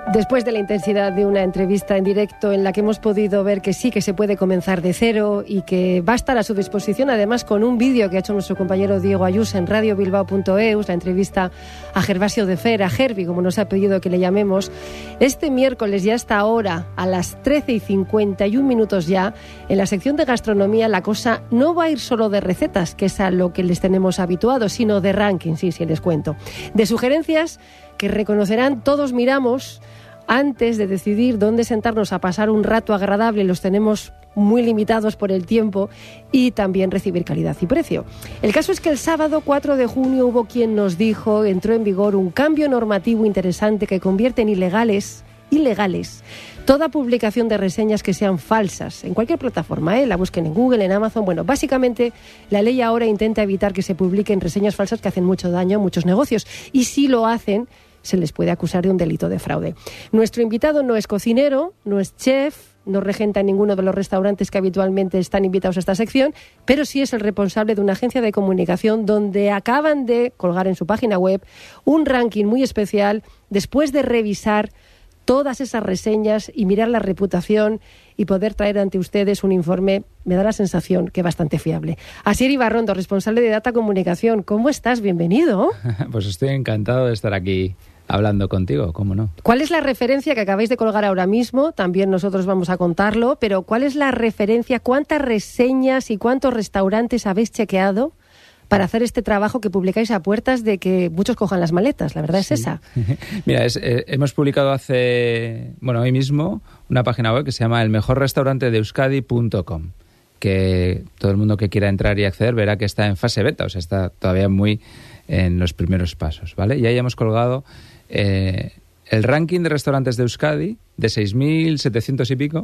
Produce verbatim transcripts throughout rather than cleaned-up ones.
Después de la intensidad de una entrevista en directo en la que hemos podido ver que sí que se puede comenzar de cero y que va a estar a su disposición, además con un vídeo que ha hecho nuestro compañero Diego Ayuso en radio bilbao punto eus, la entrevista a Gervasio de Fer, a Gervi, como nos ha pedido que le llamemos, este miércoles ya hasta ahora, a las trece y cincuenta y un minutos ya, en la sección de gastronomía la cosa no va a ir solo de recetas, que es a lo que les tenemos habituados, sino de ranking, sí, sí, les cuento, de sugerencias que reconocerán todos miramos antes de decidir dónde sentarnos a pasar un rato agradable. Los tenemos muy limitados por el tiempo, y también recibir calidad y precio. El caso es que el sábado cuatro de junio hubo quien nos dijo, entró en vigor un cambio normativo interesante que convierte en ilegales, ilegales, toda publicación de reseñas que sean falsas, en cualquier plataforma, ¿eh? La busquen en Google, en Amazon. Bueno, básicamente la ley ahora intenta evitar que se publiquen reseñas falsas que hacen mucho daño a muchos negocios, y si lo hacen, se les puede acusar de un delito de fraude. Nuestro invitado no es cocinero, no es chef, no regenta ninguno de los restaurantes que habitualmente están invitados a esta sección, pero sí es el responsable de una agencia de comunicación donde acaban de colgar en su página web un ranking muy especial después de revisar todas esas reseñas y mirar la reputación y poder traer ante ustedes un informe, me da la sensación que bastante fiable. Asier Ibarrondo, responsable de Data Comunicación, ¿cómo estás? Bienvenido. Pues estoy encantado de estar aquí hablando contigo, ¿cómo no? ¿Cuál es la referencia que acabáis de colgar ahora mismo? También nosotros vamos a contarlo, pero ¿cuál es la referencia? ¿Cuántas reseñas y cuántos restaurantes habéis chequeado para hacer este trabajo que publicáis a puertas de que muchos cojan las maletas? La verdad es sí. esa. Mira, es, eh, hemos publicado hace, bueno, hoy mismo, una página web que se llama el mejor restaurante de euskadi punto com, que todo el mundo que quiera entrar y acceder verá que está en fase beta, o sea, está todavía muy en los primeros pasos, ¿vale? Y ahí hemos colgado eh, el ranking de restaurantes de Euskadi de seis mil setecientos y pico,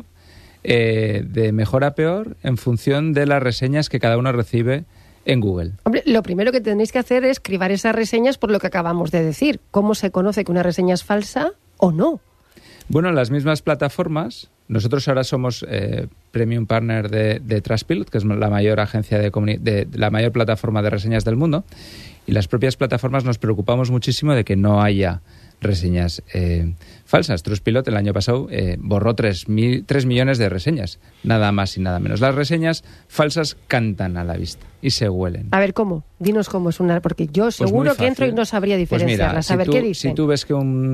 eh, de mejor a peor, en función de las reseñas que cada uno recibe en Google. Hombre, lo primero que tenéis que hacer es cribar esas reseñas por lo que acabamos de decir. ¿Cómo se conoce que una reseña es falsa o no? Bueno, las mismas plataformas. Nosotros ahora somos eh, Premium Partner de, de Trustpilot, que es la mayor agencia de, comuni- de, de la mayor plataforma de reseñas del mundo, y las propias plataformas nos preocupamos muchísimo de que no haya reseñas eh, falsas. Trustpilot el año pasado eh, borró tres millones de reseñas, nada más y nada menos. Las reseñas falsas cantan a la vista y se huelen. A ver, ¿cómo? Dinos cómo es una, porque yo seguro pues que entro y no sabría diferenciarlas. Pues mira, a ver, si tú, ¿qué dicen? Si tú ves que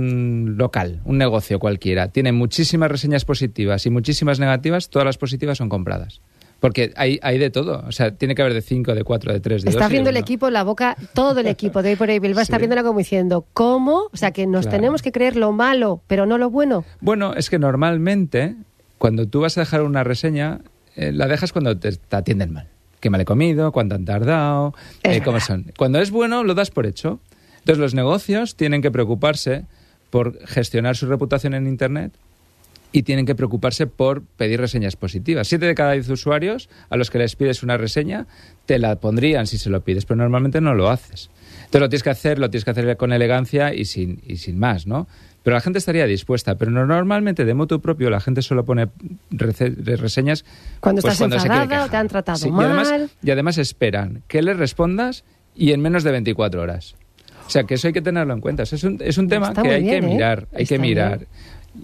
un local, un negocio cualquiera, tiene muchísimas reseñas positivas y muchísimas negativas, todas las positivas son compradas. Porque hay, hay de todo. O sea, tiene que haber de cinco, de cuatro, de tres, de dos. Está viendo el equipo, la boca, todo el equipo de hoy por ahí Bilbao está viéndola como diciendo, ¿cómo? O sea, que nos claro. tenemos que creer lo malo, pero no lo bueno. Bueno, es que normalmente, cuando tú vas a dejar una reseña, eh, la dejas cuando te, te atienden mal. Qué mal he comido, cuánto han tardado, eh, cómo son. Cuando es bueno, lo das por hecho. Entonces, los negocios tienen que preocuparse por gestionar su reputación en Internet, y tienen que preocuparse por pedir reseñas positivas. Siete de cada diez usuarios a los que les pides una reseña te la pondrían si se lo pides, pero normalmente no lo haces. Entonces lo tienes que hacer, lo tienes que hacer con elegancia y sin, y sin más, ¿no? Pero la gente estaría dispuesta, pero normalmente de motu propio la gente solo pone rece- reseñas cuando pues, estás cuando enfadada o te han tratado sí, mal. Y además, y además esperan que les respondas y en menos de veinticuatro horas. O sea, que eso hay que tenerlo en cuenta. Es un, es un tema Está que hay bien, que ¿eh? mirar, hay Está que mirar. Bien.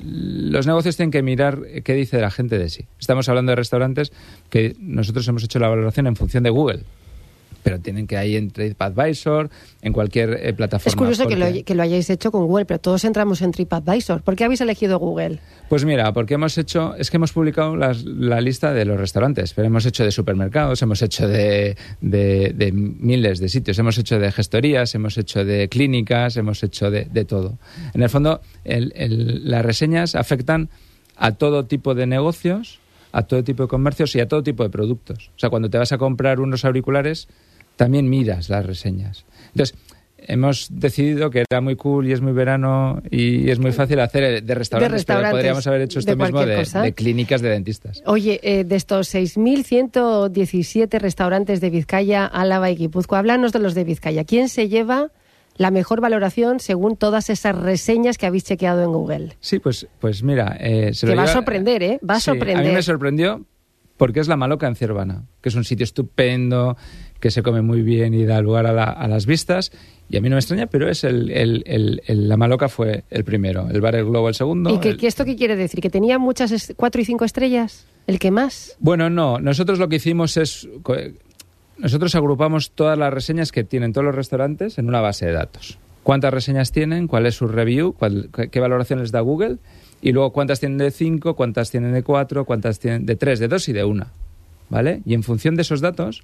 Los negocios tienen que mirar qué dice la gente de sí. Estamos hablando de restaurantes que nosotros hemos hecho la valoración en función de Google, pero tienen que ir en TripAdvisor, en cualquier eh, plataforma. Es curioso porque... que, lo, que lo hayáis hecho con Google, pero todos entramos en TripAdvisor. ¿Por qué habéis elegido Google? Pues mira, porque hemos hecho, es que hemos publicado las, la lista de los restaurantes, pero hemos hecho de supermercados, hemos hecho de, de, de miles de sitios, hemos hecho de gestorías, hemos hecho de clínicas, hemos hecho de, de todo. En el fondo, el, el, las reseñas afectan a todo tipo de negocios, a todo tipo de comercios y a todo tipo de productos. O sea, cuando te vas a comprar unos auriculares, también miras las reseñas. Entonces, hemos decidido que era muy cool y es muy verano y es muy fácil hacer de restaurantes, de restaurantes pero podríamos haber hecho esto de mismo de, de clínicas de dentistas. Oye, eh, de estos seis mil ciento diecisiete restaurantes de Vizcaya, Álava y Guipúzcoa, háblanos de los de Vizcaya. ¿Quién se lleva la mejor valoración según todas esas reseñas que habéis chequeado en Google? Sí, pues, pues mira... Eh, se Te lo va lleva... a sorprender, ¿eh? Va a sí, sorprender. A mí me sorprendió, porque es La Maloca en Ciervana, que es un sitio estupendo, que se come muy bien y da lugar a, la, a las vistas. Y a mí no me extraña, pero es el, el, el, el La Maloca fue el primero, el Bar El Globo el segundo. ¿Y que, el... que esto qué quiere decir? ¿Que tenía muchas est- cuatro y cinco estrellas? ¿El que más? Bueno, no. Nosotros lo que hicimos es... Nosotros agrupamos todas las reseñas que tienen todos los restaurantes en una base de datos. ¿Cuántas reseñas tienen? ¿Cuál es su review? Cuál, ¿Qué valoración les da Google? Y luego cuántas tienen de cinco, cuántas tienen de cuatro, cuántas tienen de tres, de dos y de una. ¿Vale? Y en función de esos datos,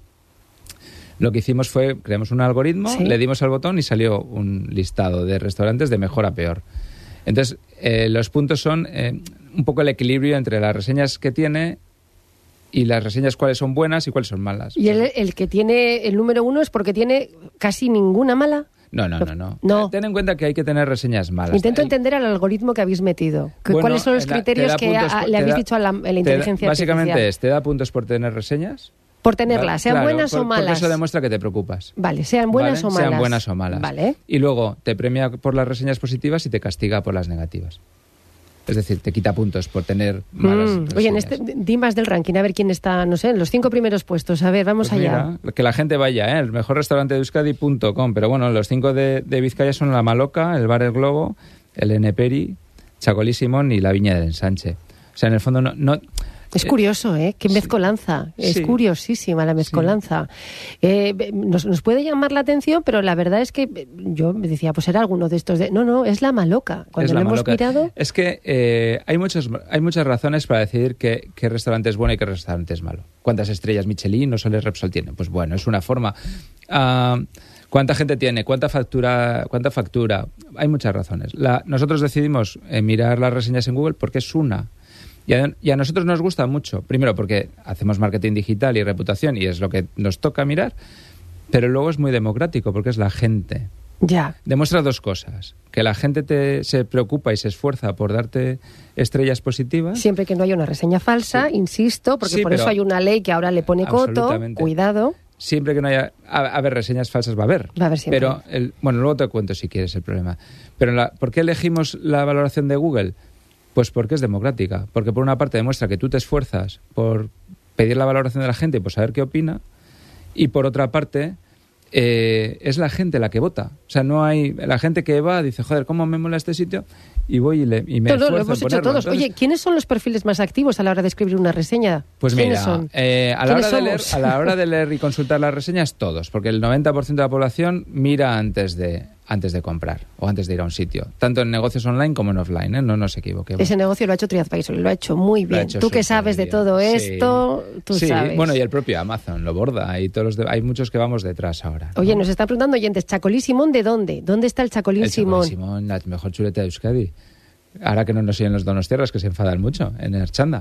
lo que hicimos fue, creamos un algoritmo, ¿sí? Le dimos al botón y salió un listado de restaurantes de mejor a peor. Entonces, eh, los puntos son eh, un poco el equilibrio entre las reseñas que tiene y las reseñas cuáles son buenas y cuáles son malas. ¿Y el, el que tiene el número uno es porque tiene casi ninguna mala? No, no, no, no. no. Ten en cuenta que hay que tener reseñas malas. Intento hay... entender al algoritmo que habéis metido. Que, bueno, ¿Cuáles son los la, criterios que a, por, le habéis da, dicho a la, a la inteligencia da, básicamente artificial? es, te da puntos por tener reseñas. Por tenerlas, sean claro, buenas por, o malas. Porque eso demuestra que te preocupas. Vale, sean buenas ¿vale? o malas. Sean buenas o malas. Vale. Y luego te premia por las reseñas positivas y te castiga por las negativas. Es decir, te quita puntos por tener malas mm. reseñas. Oye, en este, di más del ranking, a ver quién está, no sé, en los cinco primeros puestos. A ver, vamos pues allá. Mira, que la gente vaya, ¿eh? El mejor restaurante de Euskadi punto com. Pero bueno, los cinco de, de Vizcaya son La Maloca, el Bar El Globo, el Eneperi, Chacolí Simón y la Viña del Ensanche. O sea, en el fondo no... no Es curioso, ¿eh? Qué mezcolanza. Sí. Es sí. curiosísima la mezcolanza. Sí. Eh, nos, nos puede llamar la atención, pero la verdad es que yo me decía, pues era alguno de estos de... No, no, es La Maloca. Cuando lo hemos mirado... Es que eh, hay, muchos, hay muchas razones para decidir qué, qué restaurante es bueno y qué restaurante es malo. ¿Cuántas estrellas Michelin o Soles Repsol tienen? Pues bueno, es una forma... Uh, ¿Cuánta gente tiene? ¿Cuánta factura? ¿Cuánta factura? Hay muchas razones. La, nosotros decidimos eh, mirar las reseñas en Google porque es una... Y a, y a nosotros nos gusta mucho, primero porque hacemos marketing digital y reputación y es lo que nos toca mirar, pero luego es muy democrático porque es la gente. Ya. Demuestra dos cosas, que la gente te, se preocupa y se esfuerza por darte estrellas positivas. Siempre que no haya una reseña falsa, sí. insisto, porque sí, por eso hay una ley que ahora le pone coto, cuidado. Siempre que no haya... A, a ver, reseñas falsas va a haber. Va a haber siempre. Pero, el, bueno, luego te cuento si quieres el problema. Pero la, ¿por qué elegimos la valoración de Google? Pues porque es democrática, porque por una parte demuestra que tú te esfuerzas por pedir la valoración de la gente y por saber qué opina, y por otra parte eh, es la gente la que vota. O sea, no hay... La gente que va dice, joder, ¿cómo me mola este sitio? Y voy y, le, y me Todo, esfuerzo lo hemos en hecho ponerlo. todos. Entonces, Oye, ¿quiénes son los perfiles más activos a la hora de escribir una reseña? Pues ¿Quiénes mira, son? Eh, a, la hora de leer, somos? a la hora de leer y consultar las reseñas, todos, porque el noventa por ciento de la población mira antes de... antes de comprar o antes de ir a un sitio, tanto en negocios online como en offline, ¿eh? No nos equivoquemos. Ese negocio lo ha hecho TripAdvisor, lo ha hecho muy bien. Hecho tú que sabes bien. de todo sí. esto, tú sí. sabes. Bueno, y el propio Amazon lo borda y todos los de... hay muchos que vamos detrás ahora. Oye, ¿no? nos están preguntando oyentes, ¿Chacolí Simón de dónde? ¿Dónde está el Chacolí el Simón? Chacolí Simón, la mejor chuleta de Euskadi. Ahora que no nos siguen los donostiarras, que se enfadan mucho en Erchanda.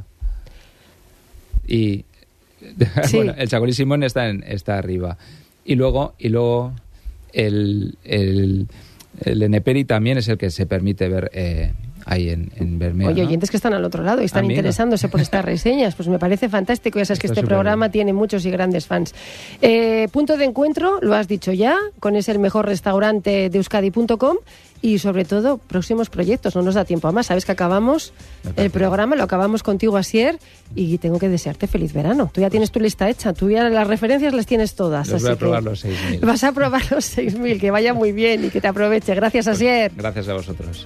Y sí. bueno, el Chacolí Simón está en, está arriba. Y luego y luego el el El Eneperi también es el que se permite ver eh, ahí en, en Bermeo. Oye, ¿no? oyentes que están al otro lado y están Amigo. interesándose por estas reseñas, pues me parece fantástico. Ya sabes que Está este súper programa bien. tiene muchos y grandes fans. Eh, punto de encuentro, lo has dicho ya, con es el mejor restaurante de Euskadi punto com y sobre todo próximos proyectos. No nos da tiempo a más. Sabes que acabamos el programa, lo acabamos contigo, Asier, y tengo que desearte feliz verano. Tú ya tienes tu lista hecha, tú ya las referencias las tienes todas. Los así voy a probar que los seis mil. Vas a probar los seis mil, que vaya muy bien y que te aproveche. Gracias, Asier. Gracias a vosotros.